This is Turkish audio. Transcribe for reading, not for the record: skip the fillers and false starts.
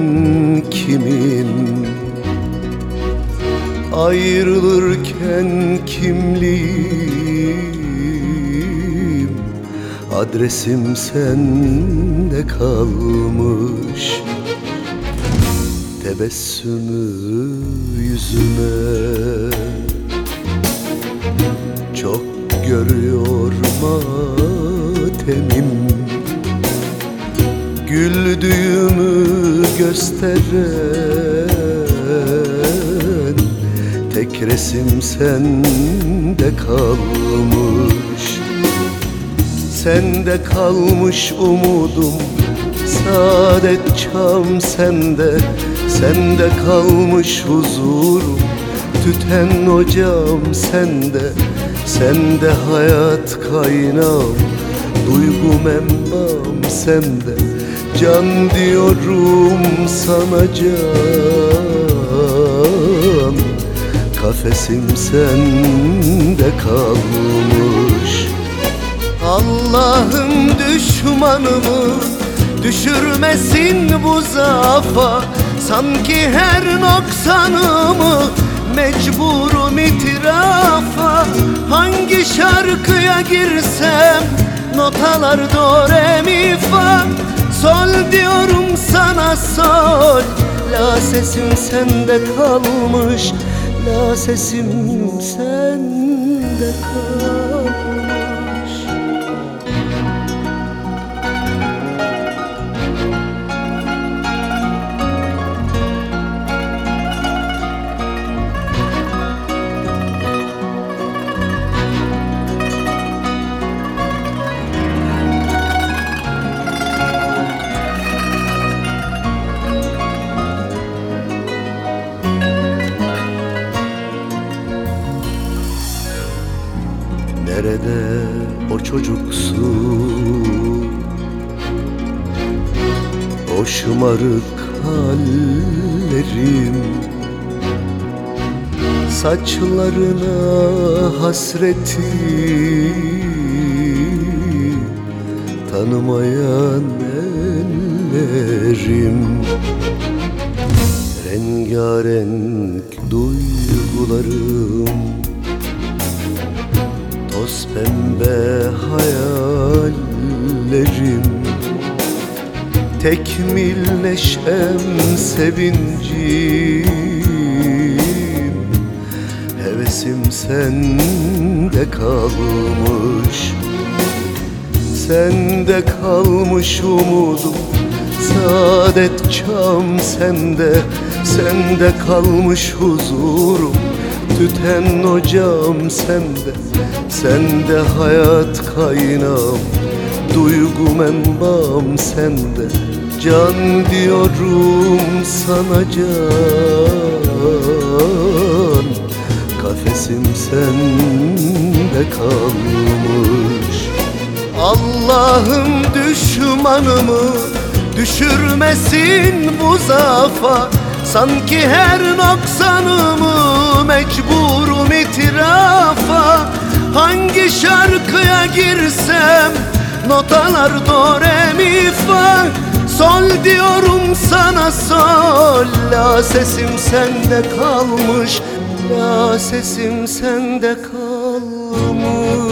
kimim? Ayrılırken kimliğim, adresim sende kalmış. Tebessümü yüzüme çok görüyor matemim. Güldüğümü gösteren tek resim sende kalmış. Sende kalmış umudum, saadet çam sende. Sende kalmış huzurum, tüten ocağım sende. Sende hayat kaynağım, duygum embam sende. Can diyorum sana can, kafesim sende kalmış. Allah'ım düşmanımı düşürmesin bu zafa. Sanki her noksanımı mecburum itirafa. Hangi şarkıya girsem notalar do re mi fa. Sol diyorum sana sol, la sesim sende kalmış. La sesim sende kalmış. Nerede o çocuksu, o şımarık hallerim? Saçlarına hasreti tanımayan ellerim. Rengarenk duygularım, toz pembe hayallerim. Tekmil neşem sevincim, hevesim sende kalmış. Sende kalmış umudum, saadet çam sende. Sende kalmış huzurum, tüten ocağım sende. Sende hayat kaynağım, duygum embam sende. Can diyorum sana can, kafesim sende kalmış. Allah'ım düşmanımı düşürmesin bu zafa. Sanki her noksanımı mecburum itirafa. Hangi şarkıya girsem notalar do re mi fa. Sol diyorum sana sol, la sesim sende kalmış. La sesim sende kalmış.